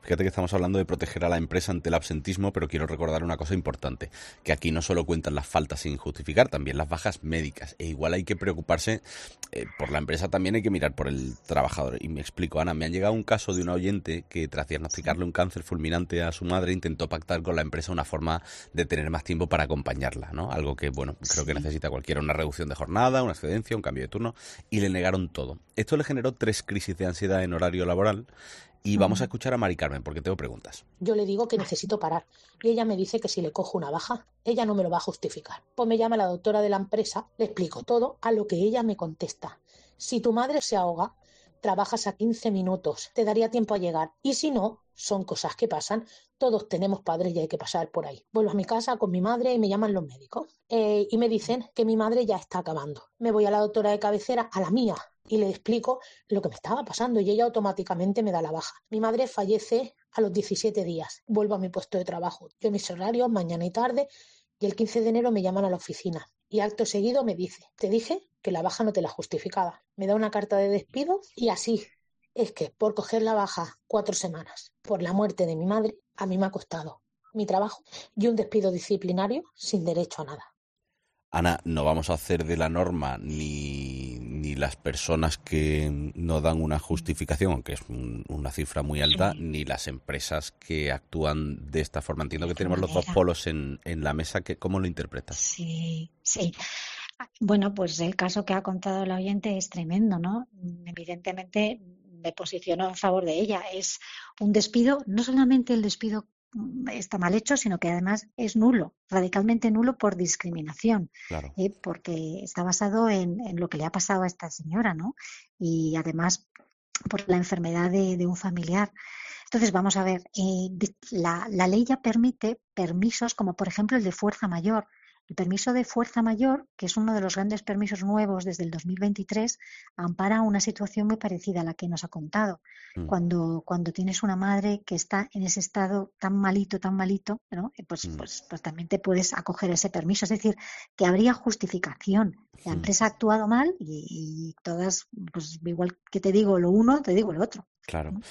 Fíjate que estamos hablando de proteger a la empresa ante el absentismo, pero quiero recordar una cosa importante, que aquí no solo cuentan las faltas sin justificar, también las bajas médicas. E igual hay que preocuparse por la empresa, también hay que mirar por el trabajador. Y me explico, Ana, me ha llegado un caso de una oyente que tras Sí. diagnosticarle un cáncer fulminante a su madre intentó pactar con la empresa una forma de tener más tiempo para acompañarla, ¿no? Algo que, bueno, creo que Sí. necesita cualquiera, una reducción de jornada, una excedencia, un cambio de turno, y le negaron todo. Esto le generó 3 crisis de ansiedad en horario laboral y vamos a Ujú. escuchar a Mari Carmen porque tengo preguntas. Yo le digo que Vale. necesito parar y ella me dice que si le cojo una baja, ella no me lo va a justificar. Pues me llama la doctora de la empresa, le explico todo, a lo que ella me contesta. Si tu madre se ahoga, trabajas a 15 minutos, te daría tiempo a llegar. Y si no, son cosas que pasan, todos tenemos padres y hay que pasar por ahí. Vuelvo a mi casa con mi madre y me llaman los médicos y me dicen que mi madre ya está acabando. Me voy a la doctora de cabecera, a la mía, y le explico lo que me estaba pasando y ella automáticamente me da la baja. Mi madre fallece a los 17 días. Vuelvo a mi puesto de trabajo. Yo mis horarios, mañana y tarde, y el 15 de enero me llaman a la oficina. Y acto seguido me dice, te dije que la baja no te la justificaba. Me da una carta de despido y así. Es que por coger la baja 4 semanas por la muerte de mi madre, a mí me ha costado mi trabajo y un despido disciplinario sin derecho a nada. Ana, no vamos a hacer de la norma ni las personas que no dan una justificación, aunque es una cifra muy alta, Sí, ni las empresas que actúan de esta forma. de Entiendo que esta tenemos los dos manera. polos en la mesa. ¿Cómo lo interpretas? Sí, sí. Bueno, pues el caso que ha contado la oyente es tremendo, ¿no? Evidentemente me posiciono en favor de ella. Es un despido, no solamente el despido está mal hecho, sino que además es nulo, radicalmente nulo por discriminación, Claro. porque está basado en lo que le ha pasado a esta señora, ¿no? Y además por la enfermedad de un familiar. Entonces, vamos a ver, la ley ya permite permisos como por ejemplo el de fuerza mayor. El permiso de fuerza mayor, que es uno de los grandes permisos nuevos desde el 2023, ampara una situación muy parecida a la que nos ha contado. Mm, Cuando tienes una madre que está en ese estado tan malito, ¿no? mm, Pues también te puedes acoger ese permiso. Es decir, que habría justificación. La mm. empresa ha actuado mal y todas, pues igual que te digo lo uno, te digo lo otro. Claro. ¿No?